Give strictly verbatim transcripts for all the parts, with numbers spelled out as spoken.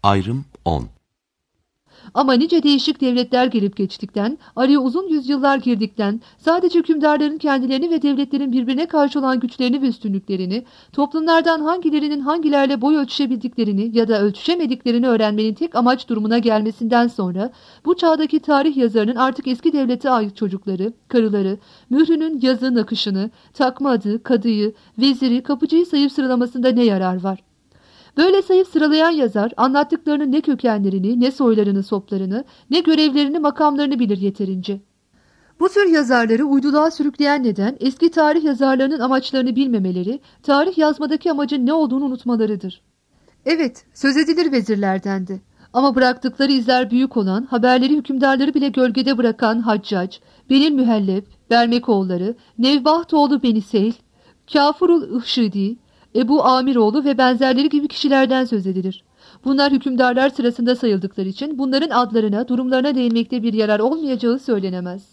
Ayrım on. Ama nice değişik devletler gelip geçtikten, araya uzun yüzyıllar girdikten, sadece hükümdarların kendilerini ve devletlerin birbirine karşı olan güçlerini ve üstünlüklerini, toplumlardan hangilerinin hangilerle boy ölçüşebildiklerini ya da ölçüşemediklerini öğrenmenin tek amaç durumuna gelmesinden sonra, bu çağdaki tarih yazarının artık eski devlete ait çocukları, karıları, mührünün yazı nakışını, takma adı, kadıyı, veziri, kapıcıyı sayıp sıralamasında ne yarar var? Böyle sayıp sıralayan yazar anlattıklarının ne kökenlerini, ne soylarını, soplarını, ne görevlerini, makamlarını bilir yeterince. Bu tür yazarları uyduluğa sürükleyen neden eski tarih yazarlarının amaçlarını bilmemeleri, tarih yazmadaki amacın ne olduğunu unutmalarıdır. Evet, söz edilir vezirlerdendi. Ama bıraktıkları izler büyük olan, haberleri hükümdarları bile gölgede bırakan Haccac, Benil Mühelleb, Bermekoğulları, Nevbahtoğlu Beni Seyl, Kafurul Ihşidi, Ebu Amiroğlu ve benzerleri gibi kişilerden söz edilir. Bunlar hükümdarlar sırasında sayıldıkları için bunların adlarına, durumlarına değinmekte bir yarar olmayacağı söylenemez.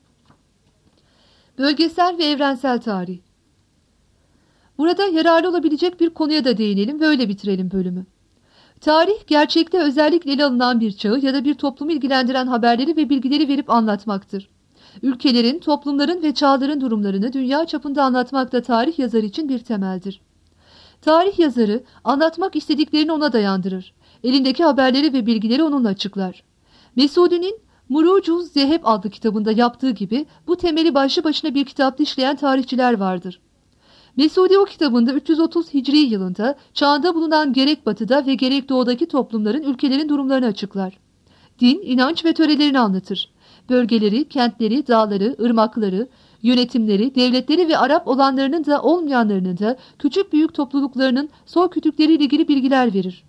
Bölgesel ve evrensel tarih. Burada yararlı olabilecek bir konuya da değinelim ve öyle bitirelim bölümü. Tarih, gerçekte özellikle ele alınan bir çağı ya da bir toplumu ilgilendiren haberleri ve bilgileri verip anlatmaktır. Ülkelerin, toplumların ve çağların durumlarını dünya çapında anlatmak da tarih yazarı için bir temeldir. Tarih yazarı anlatmak istediklerini ona dayandırır. Elindeki haberleri ve bilgileri onunla açıklar. Mesudi'nin Murucuz Zeheb adlı kitabında yaptığı gibi bu temeli başlı başına bir kitapta işleyen tarihçiler vardır. Mesudi o kitabında üç yüz otuz Hicri yılında çağında bulunan gerek batıda ve gerek doğudaki toplumların, ülkelerin durumlarını açıklar. Din, inanç ve törelerini anlatır. Bölgeleri, kentleri, dağları, ırmakları, yönetimleri, devletleri ve Arap olanlarının da olmayanlarının da küçük büyük topluluklarının soy kütükleriyle ilgili bilgiler verir.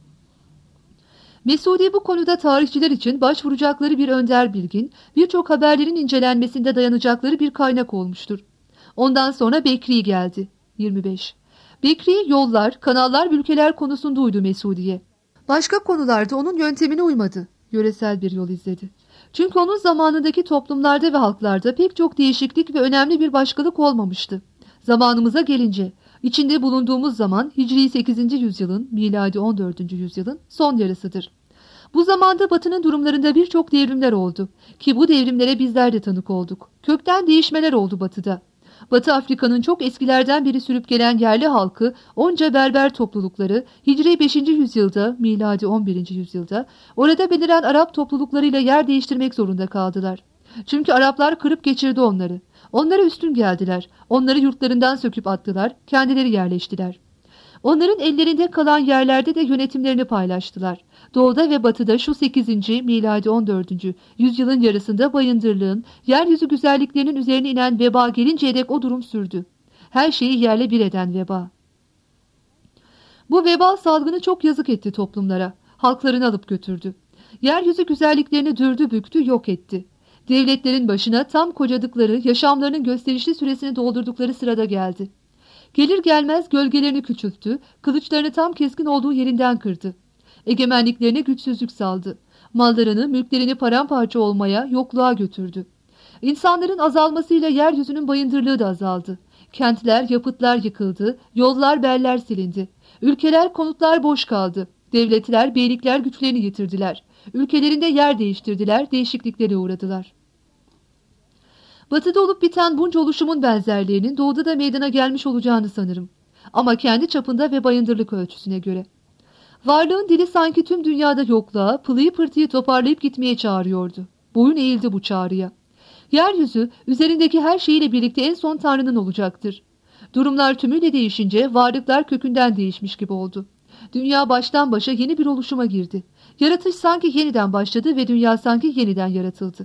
Mesudi bu konuda tarihçiler için başvuracakları bir önder bilgin, birçok haberlerin incelenmesinde dayanacakları bir kaynak olmuştur. Ondan sonra Bekri geldi. yirmi beş. Bekri yollar, kanallar ve ülkeler konusunda uydu Mesudi'ye. Başka konularda onun yöntemine uymadı. Yöresel bir yol izledi. Çünkü onun zamanındaki toplumlarda ve halklarda pek çok değişiklik ve önemli bir başkalık olmamıştı. Zamanımıza gelince, içinde bulunduğumuz zaman Hicri sekizinci yüzyılın, miladi on dördüncü yüzyılın son yarısıdır. Bu zamanda Batı'nın durumlarında birçok devrimler oldu ki bu devrimlere bizler de tanık olduk. Kökten değişmeler oldu Batı'da. Batı Afrika'nın çok eskilerden beri sürüp gelen yerli halkı, onca berber toplulukları Hicri beşinci yüzyılda, miladi on birinci yüzyılda orada beliren Arap topluluklarıyla yer değiştirmek zorunda kaldılar. Çünkü Araplar kırıp geçirdi onları. Onlara üstün geldiler. Onları yurtlarından söküp attılar, kendileri yerleştiler. Onların ellerinde kalan yerlerde de yönetimlerini paylaştılar. Doğuda ve batıda şu sekizinci miladi on dördüncü yüzyılın yarısında bayındırlığın, yeryüzü güzelliklerinin üzerine inen veba gelinceye dek o durum sürdü. Her şeyi yerle bir eden veba. Bu veba salgını çok yazık etti toplumlara. Halklarını alıp götürdü. Yeryüzü güzelliklerini dürdü büktü, yok etti. Devletlerin başına tam kocadıkları, yaşamlarının gösterişli süresini doldurdukları sırada geldi. Gelir gelmez gölgelerini küçülttü, kılıçlarını tam keskin olduğu yerinden kırdı. Egemenliklerine güçsüzlük saldı. Mallarını, mülklerini paramparça olmaya, yokluğa götürdü. İnsanların azalmasıyla yeryüzünün bayındırlığı da azaldı. Kentler, yapıtlar yıkıldı, yollar, beller silindi. Ülkeler, konutlar boş kaldı. Devletler, beylikler güçlerini yitirdiler. Ülkelerinde yer değiştirdiler, değişikliklere uğradılar. Batıda olup biten bunca oluşumun benzerliğinin doğuda da meydana gelmiş olacağını sanırım. Ama kendi çapında ve bayındırlık ölçüsüne göre. Varlığın dili sanki tüm dünyada yokluğa, pılıyı pırtıyı toparlayıp gitmeye çağırıyordu. Boyun eğildi bu çağrıya. Yeryüzü üzerindeki her şeyiyle birlikte en son Tanrı'nın olacaktır. Durumlar tümüyle değişince varlıklar kökünden değişmiş gibi oldu. Dünya baştan başa yeni bir oluşuma girdi. Yaratış sanki yeniden başladı ve dünya sanki yeniden yaratıldı.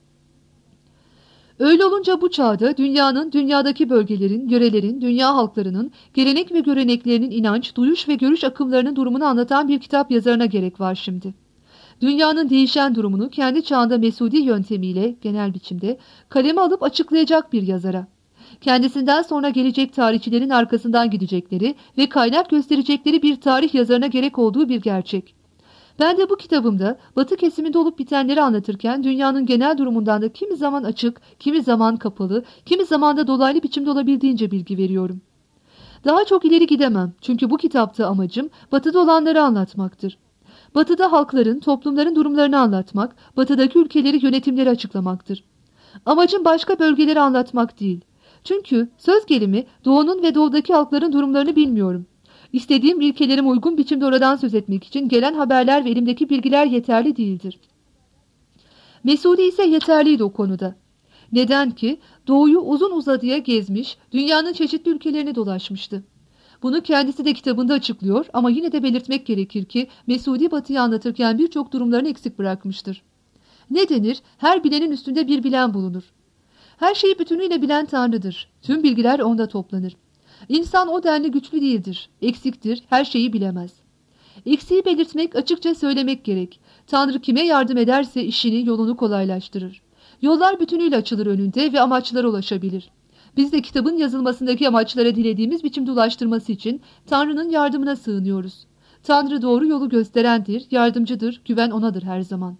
Öyle olunca bu çağda dünyanın, dünyadaki bölgelerin, yörelerin, dünya halklarının, gelenek ve göreneklerinin inanç, duyuş ve görüş akımlarının durumunu anlatan bir kitap yazarına gerek var şimdi. Dünyanın değişen durumunu kendi çağında Mesudi yöntemiyle, genel biçimde, kaleme alıp açıklayacak bir yazara. Kendisinden sonra gelecek tarihçilerin arkasından gidecekleri ve kaynak gösterecekleri bir tarih yazarına gerek olduğu bir gerçek. Ben de bu kitabımda Batı kesiminde olup bitenleri anlatırken dünyanın genel durumundan da kimi zaman açık, kimi zaman kapalı, kimi zaman da dolaylı biçimde olabildiğince bilgi veriyorum. Daha çok ileri gidemem çünkü bu kitapta amacım Batı'da olanları anlatmaktır. Batı'da halkların, toplumların durumlarını anlatmak, batıdaki ülkeleri, yönetimleri açıklamaktır. Amacım başka bölgeleri anlatmak değil. Çünkü söz gelimi doğunun ve doğudaki halkların durumlarını bilmiyorum. İstediğim ilkelerime uygun biçimde oradan söz etmek için gelen haberler ve elimdeki bilgiler yeterli değildir. Mesudi ise yeterliydi o konuda. Neden ki doğuyu uzun uzadıya gezmiş, dünyanın çeşitli ülkelerini dolaşmıştı. Bunu kendisi de kitabında açıklıyor ama yine de belirtmek gerekir ki Mesudi Batı'yı anlatırken birçok durumlarını eksik bırakmıştır. Ne denir? Her bilenin üstünde bir bilen bulunur. Her şeyi bütünüyle bilen Tanrı'dır. Tüm bilgiler onda toplanır. İnsan o denli güçlü değildir, eksiktir, her şeyi bilemez. Eksiği belirtmek, açıkça söylemek gerek. Tanrı kime yardım ederse işini, yolunu kolaylaştırır. Yollar bütünüyle açılır önünde ve amaçlara ulaşabilir. Biz de kitabın yazılmasındaki amaçlara dilediğimiz biçimde ulaştırması için Tanrı'nın yardımına sığınıyoruz. Tanrı doğru yolu gösterendir, yardımcıdır, güven onadır her zaman.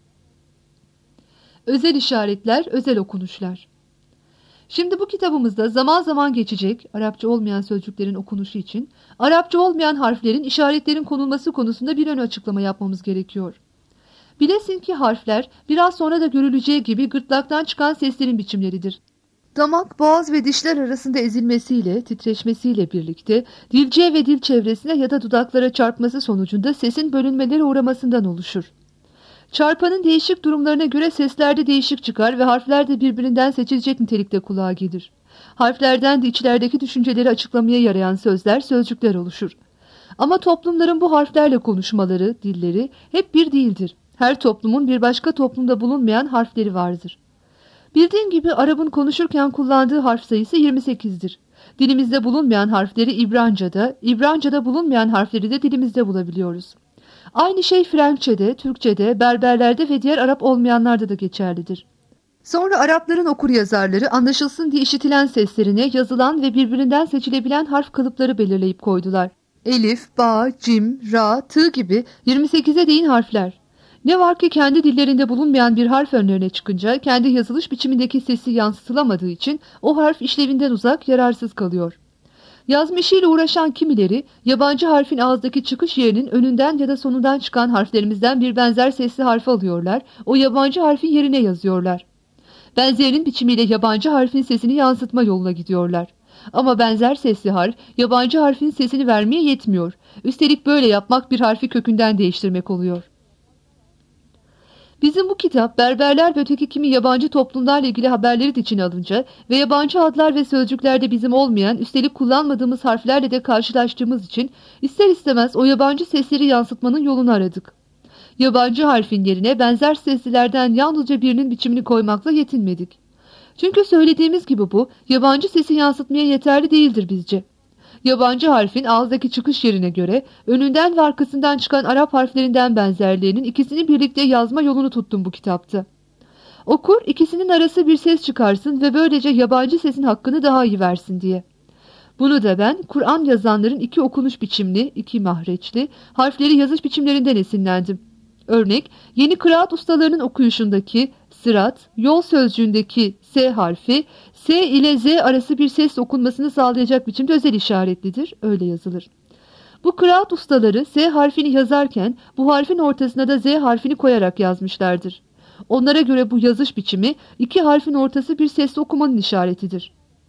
Özel işaretler, özel okunuşlar. Şimdi bu kitabımızda zaman zaman geçecek, Arapça olmayan sözcüklerin okunuşu için, Arapça olmayan harflerin, işaretlerin konulması konusunda bir ön açıklama yapmamız gerekiyor. Bilesin ki harfler, biraz sonra da görüleceği gibi gırtlaktan çıkan seslerin biçimleridir. Damak, boğaz ve dişler arasında ezilmesiyle, titreşmesiyle birlikte dilciye ve dil çevresine ya da dudaklara çarpması sonucunda sesin bölünmelere uğramasından oluşur. Çarpanın değişik durumlarına göre seslerde değişik çıkar ve harfler de birbirinden seçilecek nitelikte kulağa gelir. Harflerden de içlerdeki düşünceleri açıklamaya yarayan sözler, sözcükler oluşur. Ama toplumların bu harflerle konuşmaları, dilleri hep bir değildir. Her toplumun bir başka toplumda bulunmayan harfleri vardır. Bildiğin gibi Arap'ın konuşurken kullandığı harf sayısı yirmi sekizdir. Dilimizde bulunmayan harfleri İbranca'da, İbranca'da bulunmayan harfleri de dilimizde bulabiliyoruz. Aynı şey Frenkçe'de, Türkçe'de, Berberler'de ve diğer Arap olmayanlarda da geçerlidir. Sonra Arapların okuryazarları anlaşılsın diye işitilen seslerine yazılan ve birbirinden seçilebilen harf kalıpları belirleyip koydular. Elif, ba, cim, ra, tı gibi yirmi sekize değin harfler. Ne var ki kendi dillerinde bulunmayan bir harf önlerine çıkınca kendi yazılış biçimindeki sesi yansıtılamadığı için o harf işlevinden uzak, yararsız kalıyor. Yazma işiyle uğraşan kimileri yabancı harfin ağızdaki çıkış yerinin önünden ya da sonundan çıkan harflerimizden bir benzer sesli harfi alıyorlar, o yabancı harfin yerine yazıyorlar. Benzerinin biçimiyle yabancı harfin sesini yansıtma yoluna gidiyorlar. Ama benzer sesli harf yabancı harfin sesini vermeye yetmiyor. Üstelik böyle yapmak bir harfi kökünden değiştirmek oluyor. Bizim bu kitap Berberler ve öteki kimi yabancı toplumlarla ilgili haberleri de içine alınca ve yabancı adlar ve sözcüklerde bizim olmayan, üstelik kullanmadığımız harflerle de karşılaştığımız için ister istemez o yabancı sesleri yansıtmanın yolunu aradık. Yabancı harfin yerine benzer seslilerden yalnızca birinin biçimini koymakla yetinmedik. Çünkü söylediğimiz gibi bu yabancı sesi yansıtmaya yeterli değildir bizce. Yabancı harfin ağızdaki çıkış yerine göre önünden ve arkasından çıkan Arap harflerinden benzerliğinin ikisini birlikte yazma yolunu tuttum bu kitapta. Okur ikisinin arası bir ses çıkarsın ve böylece yabancı sesin hakkını daha iyi versin diye. Bunu da ben Kur'an yazanların iki okunuş biçimli, iki mahreçli harfleri yazış biçimlerinden esinlendim. Örnek, yeni kıraat ustalarının okuyuşundaki sırat, yol sözcüğündeki S harfi, S ile Z arası bir ses okunmasını sağlayacak biçimde özel işaretlidir, öyle yazılır. Bu kıraat ustaları S harfini yazarken bu harfin ortasına da Z harfini koyarak yazmışlardır. Onlara göre bu yazış biçimi iki harfin ortası bir sesli okumanın işaretidir.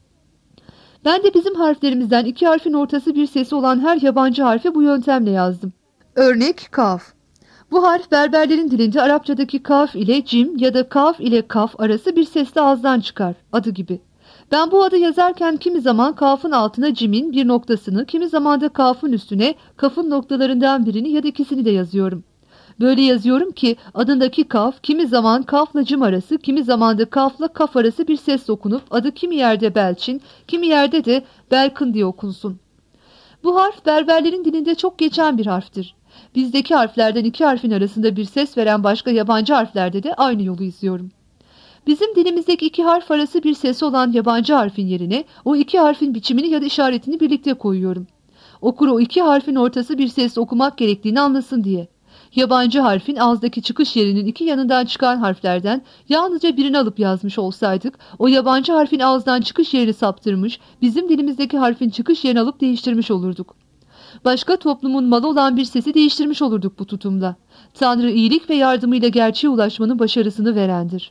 Ben de bizim harflerimizden iki harfin ortası bir sesi olan her yabancı harfi bu yöntemle yazdım. Örnek kaf. Bu harf Berberlerin dilinde Arapçadaki kaf ile cim ya da kaf ile kaf arası bir sesle ağızdan çıkar, adı gibi. Ben bu adı yazarken kimi zaman kafın altına cimin bir noktasını, kimi zaman da kafın üstüne kafın noktalarından birini ya da ikisini de yazıyorum. Böyle yazıyorum ki adındaki kaf kimi zaman kafla cim arası, kimi zaman da kafla kaf arası bir ses okunup adı kimi yerde Belçin, kimi yerde de Belkın diye okunsun. Bu harf Berberlerin dilinde çok geçen bir harftir. Bizdeki harflerden iki harfin arasında bir ses veren başka yabancı harflerde de aynı yolu izliyorum. Bizim dilimizdeki iki harf arası bir sesi olan yabancı harfin yerine o iki harfin biçimini ya da işaretini birlikte koyuyorum. Okur o iki harfin ortası bir sesle okumak gerektiğini anlasın diye. Yabancı harfin ağızdaki çıkış yerinin iki yanından çıkan harflerden yalnızca birini alıp yazmış olsaydık, o yabancı harfin ağızdan çıkış yerini saptırmış, bizim dilimizdeki harfin çıkış yerini alıp değiştirmiş olurduk. Başka toplumun malı olan bir sesi değiştirmiş olurduk bu tutumda. Tanrı iyilik ve yardımıyla gerçeğe ulaşmanın başarısını verendir.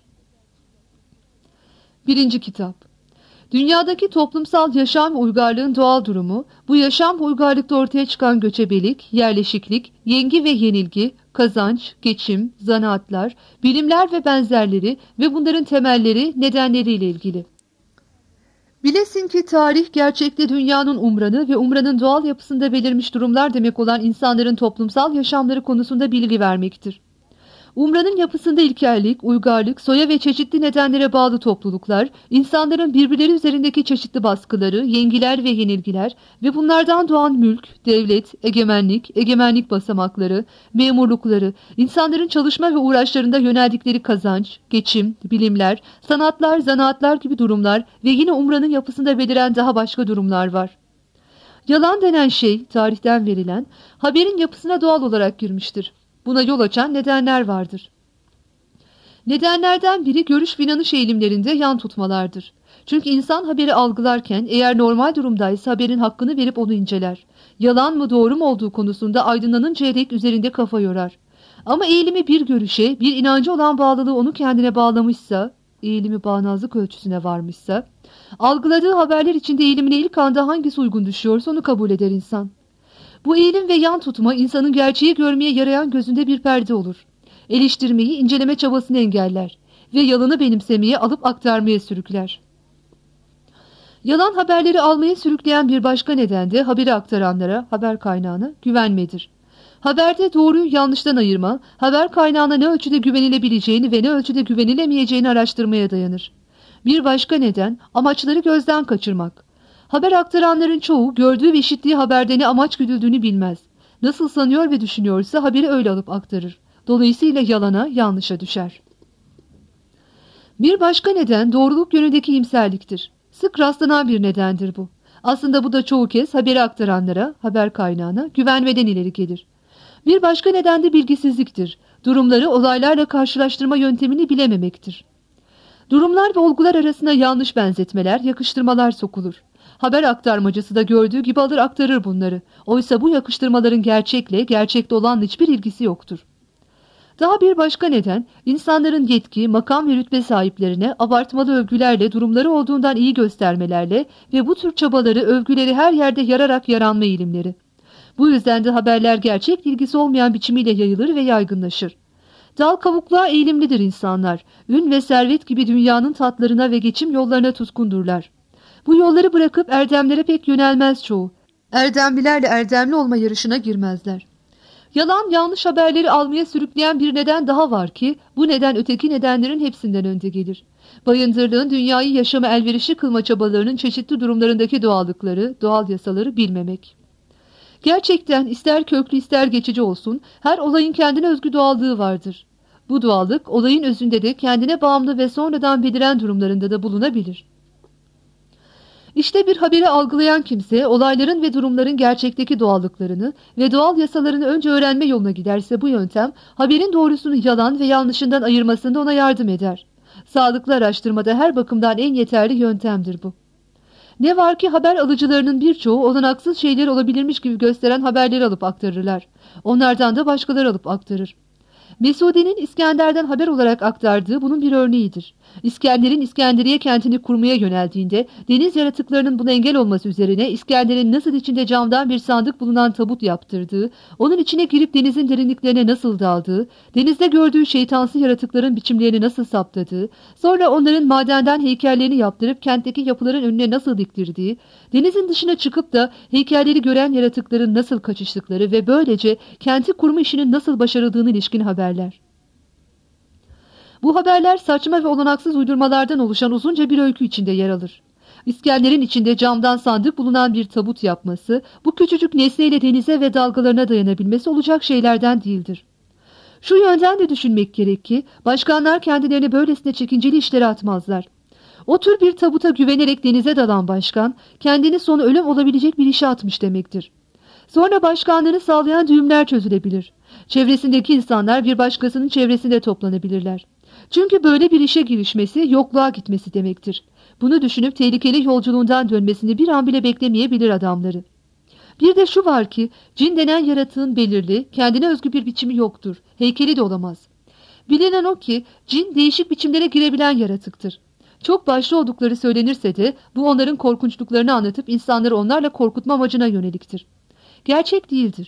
Birinci kitap. Dünyadaki toplumsal yaşam ve uygarlığın doğal durumu, bu yaşam ve uygarlıkta ortaya çıkan göçebelik, yerleşiklik, yengi ve yenilgi, kazanç, geçim, zanaatlar, bilimler ve benzerleri ve bunların temelleri, nedenleriyle ilgili. Bilesin ki tarih gerçekte dünyanın umranı ve umranın doğal yapısında belirmiş durumlar demek olan insanların toplumsal yaşamları konusunda bilgi vermektir. Umranın yapısında ilkellik, uygarlık, soya ve çeşitli nedenlere bağlı topluluklar, insanların birbirleri üzerindeki çeşitli baskıları, yengiler ve yenilgiler ve bunlardan doğan mülk, devlet, egemenlik, egemenlik basamakları, memurlukları, insanların çalışma ve uğraşlarında yöneldikleri kazanç, geçim, bilimler, sanatlar, zanaatlar gibi durumlar ve yine umranın yapısında beliren daha başka durumlar var. Yalan denen şey, tarihten verilen, haberin yapısına doğal olarak girmiştir. Buna yol açan nedenler vardır. Nedenlerden biri görüş ve inanış eğilimlerinde yan tutmalardır. Çünkü insan haberi algılarken eğer normal durumdaysa haberin hakkını verip onu inceler. Yalan mı doğru mu olduğu konusunda aydınlanıncaya dek üzerinde kafa yorar. Ama eğilimi bir görüşe, bir inancı olan bağlılığı onu kendine bağlamışsa, eğilimi bağnazlık ölçüsüne varmışsa, algıladığı haberler içinde eğilimine ilk anda hangisi uygun düşüyorsa onu kabul eder insan. Bu eğilim ve yan tutma insanın gerçeği görmeye yarayan gözünde bir perde olur. Eleştirmeyi, inceleme çabasını engeller ve yalanı benimsemeye, alıp aktarmaya sürükler. Yalan haberleri almaya sürükleyen bir başka neden de haberi aktaranlara, haber kaynağına güvenmedir. Haberde doğruyu yanlıştan ayırma, haber kaynağına ne ölçüde güvenilebileceğini ve ne ölçüde güvenilemeyeceğini araştırmaya dayanır. Bir başka neden, amaçları gözden kaçırmak. Haber aktaranların çoğu gördüğü ve işittiği haberde ne amaç güdüldüğünü bilmez. Nasıl sanıyor ve düşünüyorsa haberi öyle alıp aktarır. Dolayısıyla yalana, yanlışa düşer. Bir başka neden doğruluk yönündeki iyimserliktir. Sık rastlanan bir nedendir bu. Aslında bu da çoğu kez haberi aktaranlara, haber kaynağına güvenmeden ileri gelir. Bir başka neden de bilgisizliktir. Durumları olaylarla karşılaştırma yöntemini bilememektir. Durumlar ve olgular arasında yanlış benzetmeler, yakıştırmalar sokulur. Haber aktarmacısı da gördüğü gibi alır aktarır bunları. Oysa bu yakıştırmaların gerçekle, gerçekte olanla hiçbir ilgisi yoktur. Daha bir başka neden, insanların yetki, makam ve rütbe sahiplerine abartmalı övgülerle, durumları olduğundan iyi göstermelerle ve bu tür çabaları, övgüleri her yerde yararak yaranma eğilimleri. Bu yüzden de haberler gerçek ilgisi olmayan biçimiyle yayılır ve yaygınlaşır. Dal kavukluğa eğilimlidir insanlar. Ün ve servet gibi dünyanın tatlarına ve geçim yollarına tutkundurlar. Bu yolları bırakıp erdemlere pek yönelmez çoğu. Erdemlilerle erdemli olma yarışına girmezler. Yalan, yanlış haberleri almaya sürükleyen bir neden daha var ki, bu neden öteki nedenlerin hepsinden önde gelir. Bayındırlığın dünyayı yaşama elverişli kılma çabalarının çeşitli durumlarındaki doğallıkları, doğal yasaları bilmemek. Gerçekten ister köklü ister geçici olsun, her olayın kendine özgü doğallığı vardır. Bu doğallık, olayın özünde de kendine bağımlı ve sonradan beliren durumlarında da bulunabilir. İşte bir haberi algılayan kimse, olayların ve durumların gerçekteki doğallıklarını ve doğal yasalarını önce öğrenme yoluna giderse bu yöntem, haberin doğrusunu yalan ve yanlışından ayırmasında ona yardım eder. Sağlıklı araştırmada her bakımdan en yeterli yöntemdir bu. Ne var ki haber alıcılarının birçoğu olanaksız şeyler olabilirmiş gibi gösteren haberleri alıp aktarırlar. Onlardan da başkaları alıp aktarır. Mesudi'nin İskender'den haber olarak aktardığı bunun bir örneğidir. İskender'in İskenderiye kentini kurmaya yöneldiğinde deniz yaratıklarının buna engel olması üzerine İskender'in nasıl içinde camdan bir sandık bulunan tabut yaptırdığı, onun içine girip denizin derinliklerine nasıl daldığı, denizde gördüğü şeytansı yaratıkların biçimlerini nasıl saptadığı, sonra onların madenden heykellerini yaptırıp kentteki yapıların önüne nasıl diktirdiği, denizin dışına çıkıp da heykelleri gören yaratıkların nasıl kaçıştıkları ve böylece kenti kurma işinin nasıl başarıldığını ilişkin haberler. Bu haberler saçma ve olanaksız uydurmalardan oluşan uzunca bir öykü içinde yer alır. İskender'in içinde camdan sandık bulunan bir tabut yapması, bu küçücük nesneyle denize ve dalgalarına dayanabilmesi olacak şeylerden değildir. Şu yönden de düşünmek gerek ki, başkanlar kendilerini böylesine çekinceli işlere atmazlar. O tür bir tabuta güvenerek denize dalan başkan, kendini sonu ölüm olabilecek bir işe atmış demektir. Sonra başkanlığını sağlayan düğümler çözülebilir. Çevresindeki insanlar bir başkasının çevresinde toplanabilirler. Çünkü böyle bir işe girişmesi yokluğa gitmesi demektir. Bunu düşünüp tehlikeli yolculuğundan dönmesini bir an bile beklemeyebilir adamları. Bir de şu var ki cin denen yaratığın belirli, kendine özgü bir biçimi yoktur. Heykeli de olamaz. Bilinen o ki cin değişik biçimlere girebilen yaratıktır. Çok başlı oldukları söylenirse de bu onların korkunçluklarını anlatıp insanları onlarla korkutma amacına yöneliktir. Gerçek değildir.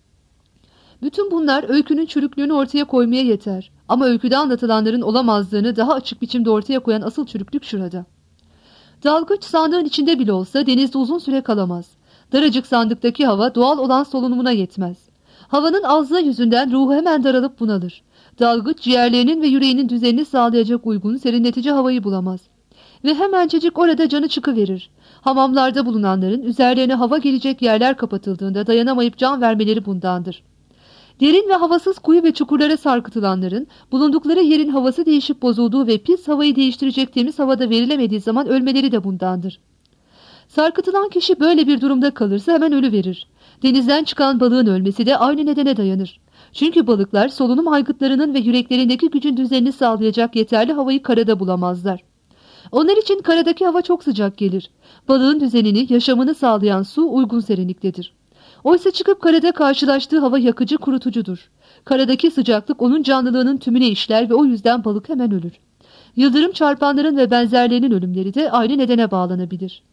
Bütün bunlar öykünün çürüklüğünü ortaya koymaya yeter. Ama öyküde anlatılanların olamazlığını daha açık biçimde ortaya koyan asıl çürüklük şurada. Dalgıç sandığın içinde bile olsa denizde uzun süre kalamaz. Daracık sandıktaki hava doğal olan solunumuna yetmez. Havanın azlığı yüzünden ruhu hemen daralıp bunalır. Dalgıç ciğerlerinin ve yüreğinin düzenini sağlayacak uygun serinletici havayı bulamaz. Ve hemencecik orada canı çıkıverir. Hamamlarda bulunanların üzerlerine hava gelecek yerler kapatıldığında dayanamayıp can vermeleri bundandır. Derin ve havasız kuyu ve çukurlara sarkıtılanların bulundukları yerin havası değişip bozulduğu ve pis havayı değiştirecek temiz havada verilemediği zaman ölmeleri de bundandır. Sarkıtılan kişi böyle bir durumda kalırsa hemen ölüverir. Denizden çıkan balığın ölmesi de aynı nedene dayanır. Çünkü balıklar solunum aygıtlarının ve yüreklerindeki gücün düzenini sağlayacak yeterli havayı karada bulamazlar. Onlar için karadaki hava çok sıcak gelir. Balığın düzenini, yaşamını sağlayan su uygun serinliktedir. Oysa çıkıp karada karşılaştığı hava yakıcı, kurutucudur. Karadaki sıcaklık onun canlılığının tümüne işler ve o yüzden balık hemen ölür. Yıldırım çarpanların ve benzerlerinin ölümleri de aynı nedene bağlanabilir.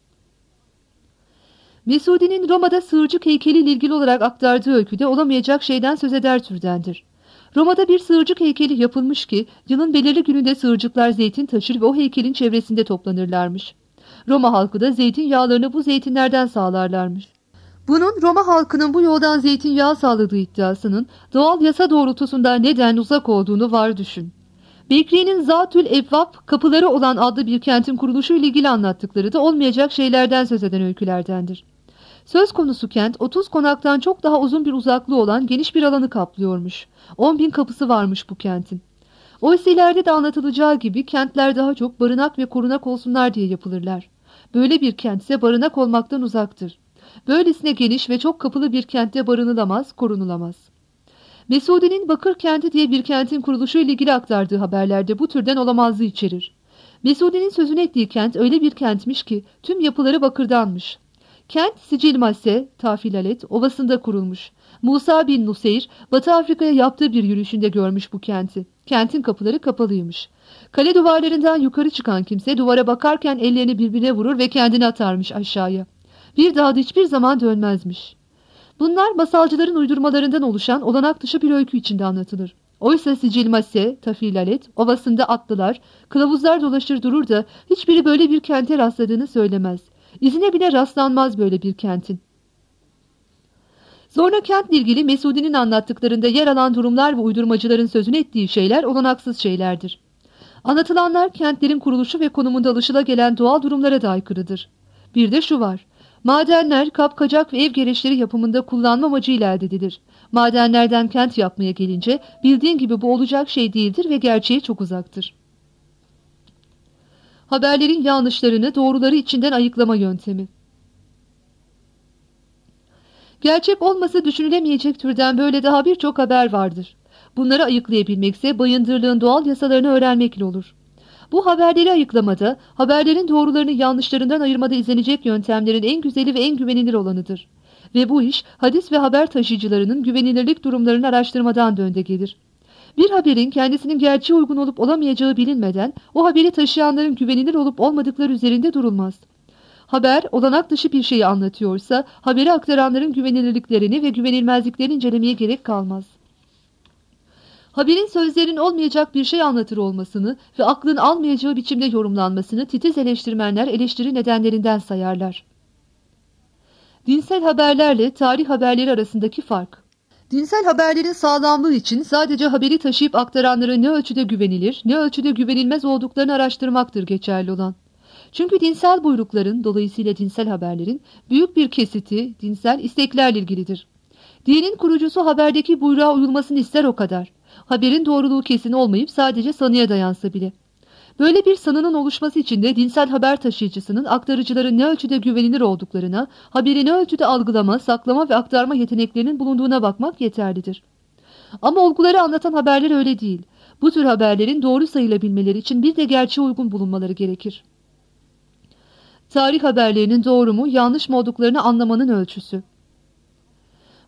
Mesudi'nin Roma'da sığırcık heykeliyle ilgili olarak aktardığı öyküde olamayacak şeyden söz eder türdendir. Roma'da bir sığırcık heykeli yapılmış ki yılın belirli gününde sığırcıklar zeytin taşır ve o heykelin çevresinde toplanırlarmış. Roma halkı da zeytin yağlarını bu zeytinlerden sağlarlarmış. Bunun Roma halkının bu yoldan zeytinyağı sağladığı iddiasının doğal yasa doğrultusunda neden uzak olduğunu var düşün. Bekri'nin Zatül Evvab kapıları olan adlı bir kentin kuruluşu ile ilgili anlattıkları da olmayacak şeylerden söz eden öykülerdendir. Söz konusu kent otuz konaktan çok daha uzun bir uzaklığı olan geniş bir alanı kaplıyormuş. on bin kapısı varmış bu kentin. Oysa ileride de anlatılacağı gibi kentler daha çok barınak ve korunak olsunlar diye yapılırlar. Böyle bir kent ise barınak olmaktan uzaktır. Böylesine geniş ve çok kapılı bir kentte barınılamaz, korunulamaz. Mesudi'nin Bakır kenti diye bir kentin kuruluşu ile ilgili aktardığı haberlerde bu türden olamazlığı içerir. Mesudi'nin sözünü ettiği kent öyle bir kentmiş ki tüm yapıları bakırdanmış. Kent Sicilmase, Tafilalet, ovasında kurulmuş. Musa bin Nuseyr, Batı Afrika'ya yaptığı bir yürüyüşünde görmüş bu kenti. Kentin kapıları kapalıymış. Kale duvarlarından yukarı çıkan kimse duvara bakarken ellerini birbirine vurur ve kendini atarmış aşağıya. Bir daha da hiçbir zaman dönmezmiş. Bunlar masalcıların uydurmalarından oluşan olanak dışı bir öykü içinde anlatılır. Oysa Sicilmase, Tafilalet, ovasında atlılar, kılavuzlar dolaşır durur da hiçbiri böyle bir kente rastladığını söylemez. İzine bile rastlanmaz böyle bir kentin. Sonra kentle ilgili Mesudi'nin anlattıklarında yer alan durumlar ve uydurmacıların sözünü ettiği şeyler olanaksız şeylerdir. Anlatılanlar kentlerin kuruluşu ve konumunda alışılagelen doğal durumlara da aykırıdır. Bir de şu var. Madenler, kapkacak ve ev gereçleri yapımında kullanma amacıyla elde edilir. Madenlerden kent yapmaya gelince bildiğin gibi bu olacak şey değildir ve gerçeğe çok uzaktır. Haberlerin yanlışlarını, doğruları içinden ayıklama yöntemi. Gerçek olması düşünülemeyecek türden böyle daha birçok haber vardır. Bunları ayıklayabilmekse bayındırlığın doğal yasalarını öğrenmekle olur. Bu haberleri ayıklamada, haberlerin doğrularını yanlışlarından ayırmada izlenecek yöntemlerin en güzeli ve en güvenilir olanıdır. Ve bu iş hadis ve haber taşıyıcılarının güvenilirlik durumlarını araştırmadan da önde gelir. Bir haberin kendisinin gerçeğe uygun olup olamayacağı bilinmeden o haberi taşıyanların güvenilir olup olmadıkları üzerinde durulmaz. Haber olanak dışı bir şeyi anlatıyorsa haberi aktaranların güvenilirliklerini ve güvenilmezliklerini incelemeye gerek kalmaz. Haberin sözlerin olmayacak bir şey anlatır olmasını ve aklın almayacağı biçimde yorumlanmasını titiz eleştirmenler eleştiri nedenlerinden sayarlar. Dinsel haberlerle tarih haberleri arasındaki fark. Dinsel haberlerin sağlamlığı için sadece haberi taşıyıp aktaranların ne ölçüde güvenilir, ne ölçüde güvenilmez olduklarını araştırmaktır geçerli olan. Çünkü dinsel buyrukların, dolayısıyla dinsel haberlerin büyük bir kesiti dinsel isteklerle ilgilidir. Dinin kurucusu haberdeki buyruğa uyulmasını ister o kadar. Haberin doğruluğu kesin olmayıp sadece sanıya dayansa bile. Böyle bir sanının oluşması için de dinsel haber taşıyıcısının aktarıcıların ne ölçüde güvenilir olduklarına, haberi ne ölçüde algılama, saklama ve aktarma yeteneklerinin bulunduğuna bakmak yeterlidir. Ama olguları anlatan haberler öyle değil. Bu tür haberlerin doğru sayılabilmeleri için bir de gerçeğe uygun bulunmaları gerekir. Tarih haberlerinin doğru mu, yanlış mı olduklarını anlamanın ölçüsü.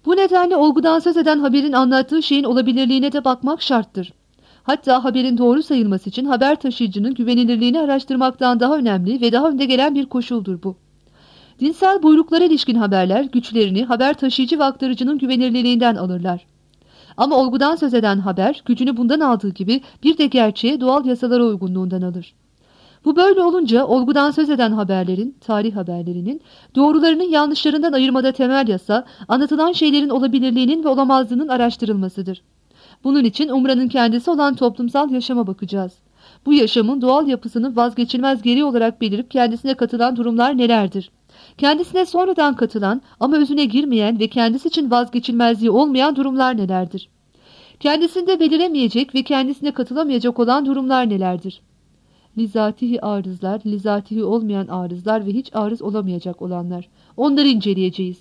Bu nedenle olgudan söz eden haberin anlattığı şeyin olabilirliğine de bakmak şarttır. Hatta haberin doğru sayılması için haber taşıyıcının güvenilirliğini araştırmaktan daha önemli ve daha önde gelen bir koşuldur bu. Dinsel buyruklara ilişkin haberler güçlerini haber taşıyıcı ve aktarıcının güvenilirliğinden alırlar. Ama olgudan söz eden haber gücünü bundan aldığı gibi bir de gerçeğe, doğal yasalara uygunluğundan alır. Bu böyle olunca olgudan söz eden haberlerin, tarih haberlerinin doğrularının yanlışlarından ayırmada temel yasa, anlatılan şeylerin olabilirliğinin ve olamazlığının araştırılmasıdır. Bunun için umranın kendisi olan toplumsal yaşama bakacağız. Bu yaşamın doğal yapısını vazgeçilmez gereği olarak belirip kendisine katılan durumlar nelerdir? Kendisine sonradan katılan ama özüne girmeyen ve kendisi için vazgeçilmezliği olmayan durumlar nelerdir? Kendisinde beliremeyecek ve kendisine katılamayacak olan durumlar nelerdir? Lizatihi arızlar, lizatihi olmayan arızlar ve hiç arız olamayacak olanlar. Onları inceleyeceğiz.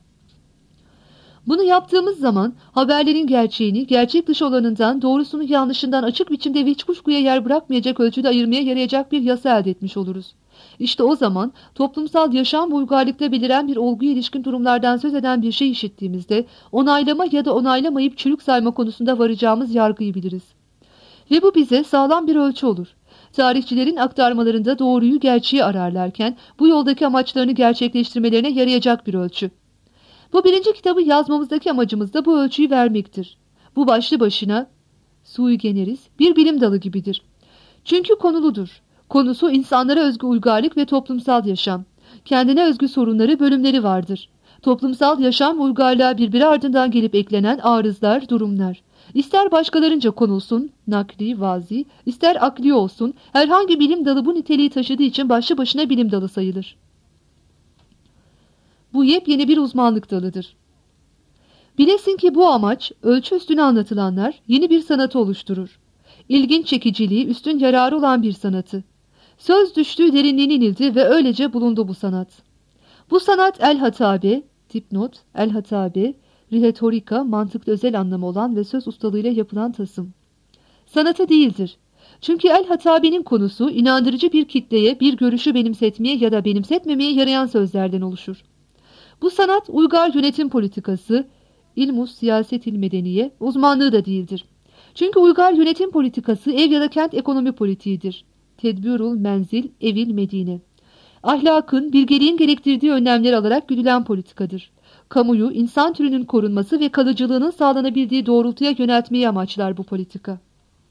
Bunu yaptığımız zaman haberlerin gerçeğini, gerçek dışı olanından, doğrusunu yanlışından açık biçimde ve hiç kuşkuya yer bırakmayacak ölçüde ayırmaya yarayacak bir yasa elde etmiş oluruz. İşte o zaman toplumsal yaşam ve uygarlıkta beliren bir olguya ilişkin durumlardan söz eden bir şey işittiğimizde onaylama ya da onaylamayıp çürük sayma konusunda varacağımız yargıyı biliriz. Ve bu bize sağlam bir ölçü olur. Tarihçilerin aktarmalarında doğruyu, gerçeği ararlarken bu yoldaki amaçlarını gerçekleştirmelerine yarayacak bir ölçü. Bu birinci kitabı yazmamızdaki amacımız da bu ölçüyü vermektir. Bu başlı başına sui generis bir bilim dalı gibidir. Çünkü konuludur. Konusu insanlara özgü uygarlık ve toplumsal yaşam. Kendine özgü sorunları, bölümleri vardır. Toplumsal yaşam ve uygarlığa birbiri ardından gelip eklenen arızlar, durumlar. İster başkalarınca konulsun, nakli, vazi, ister akli olsun, herhangi bilim dalı bu niteliği taşıdığı için başlı başına bilim dalı sayılır. Bu yepyeni bir uzmanlık dalıdır. Bilesin ki bu amaç, ölçü üstüne anlatılanlar yeni bir sanatı oluşturur. İlginç çekiciliği, üstün yararı olan bir sanatı. Söz düştüğü derinliğine inildi ve öylece bulundu bu sanat. Bu sanat el-hatabe, dipnot, el-hatabe, retorika, mantıklı özel anlamı olan ve söz ustalığıyla yapılan tasım. Sanatı değildir. Çünkü el-hatabenin konusu inandırıcı bir kitleye bir görüşü benimsetmeye ya da benimsetmemeye yarayan sözlerden oluşur. Bu sanat uygar yönetim politikası, ilmus siyasetil medeniye uzmanlığı da değildir. Çünkü uygar yönetim politikası ev ya da kent ekonomi politiğidir. Tedbirul menzil, evil medine. Ahlakın, bilgeliğin gerektirdiği önlemler alarak güdülen politikadır. Kamuyu, insan türünün korunması ve kalıcılığının sağlanabildiği doğrultuya yöneltmeyi amaçlar bu politika.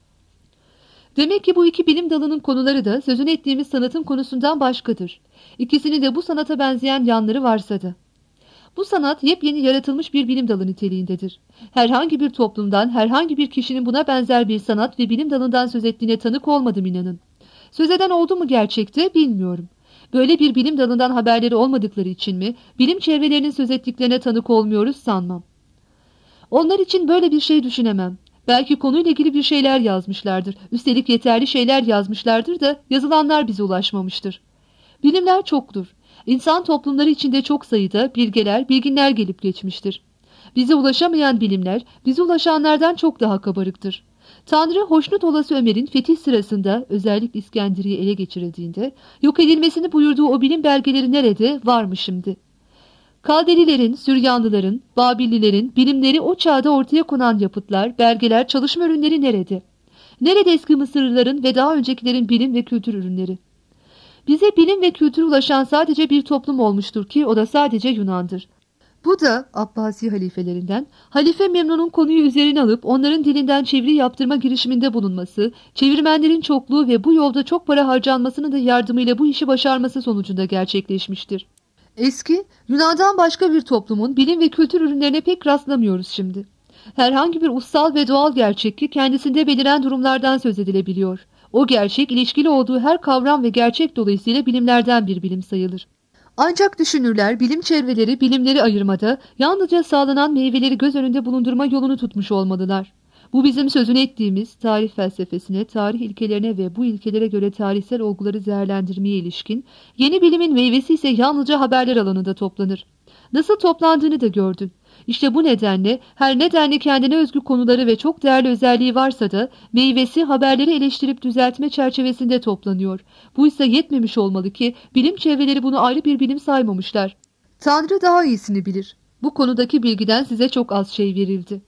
Demek ki bu iki bilim dalının konuları da sözünü ettiğimiz sanatın konusundan başkadır. İkisinin de bu sanata benzeyen yanları varsa da. Bu sanat yepyeni yaratılmış bir bilim dalı niteliğindedir. Herhangi bir toplumdan, herhangi bir kişinin buna benzer bir sanat ve bilim dalından söz ettiğine tanık olmadım inanın. Söz eden oldu mu gerçekte bilmiyorum. Böyle bir bilim dalından haberleri olmadıkları için mi, bilim çevrelerinin söz ettiklerine tanık olmuyoruz sanmam. Onlar için böyle bir şey düşünemem. Belki konuyla ilgili bir şeyler yazmışlardır. Üstelik yeterli şeyler yazmışlardır da yazılanlar bize ulaşmamıştır. Bilimler çoktur. İnsan toplumları içinde çok sayıda bilgeler, bilginler gelip geçmiştir. Bize ulaşamayan bilimler, bize ulaşanlardan çok daha kabarıktır. Tanrı hoşnut olası Ömer'in fetih sırasında, özellikle İskenderiye ele geçirildiğinde, yok edilmesini buyurduğu o bilim belgeleri nerede, var mı şimdi? Kaldelilerin, Süryanlıların, Babillilerin bilimleri o çağda ortaya konan yapıtlar, belgeler, çalışma ürünleri nerede? Nerede eski Mısırlıların ve daha öncekilerin bilim ve kültür ürünleri? Bize bilim ve kültür ulaşan sadece bir toplum olmuştur ki o da sadece Yunan'dır. Bu da Abbasi halifelerinden Halife Memnun'un konuyu üzerine alıp onların dilinden çeviri yaptırma girişiminde bulunması, çevirmenlerin çokluğu ve bu yolda çok para harcanmasının da yardımıyla bu işi başarması sonucunda gerçekleşmiştir. Eski, Yunan'dan başka bir toplumun bilim ve kültür ürünlerine pek rastlamıyoruz şimdi. Herhangi bir ussal ve doğal gerçek ki kendisinde beliren durumlardan söz edilebiliyor. O gerçek ilişkili olduğu her kavram ve gerçek dolayısıyla bilimlerden bir bilim sayılır. Ancak düşünürler bilim çevreleri bilimleri ayırmada yalnızca sağlanan meyveleri göz önünde bulundurma yolunu tutmuş olmalılar. Bu bizim sözünü ettiğimiz tarih felsefesine, tarih ilkelerine ve bu ilkelere göre tarihsel olguları değerlendirmeye ilişkin yeni bilimin meyvesi ise yalnızca haberler alanında toplanır. Nasıl toplandığını da gördün. İşte bu nedenle her nedenle kendine özgü konuları ve çok değerli özelliği varsa da meyvesi haberleri eleştirip düzeltme çerçevesinde toplanıyor. Bu ise yetmemiş olmalı ki bilim çevreleri bunu ayrı bir bilim saymamışlar. Tanrı daha iyisini bilir. Bu konudaki bilgiden size çok az şey verildi.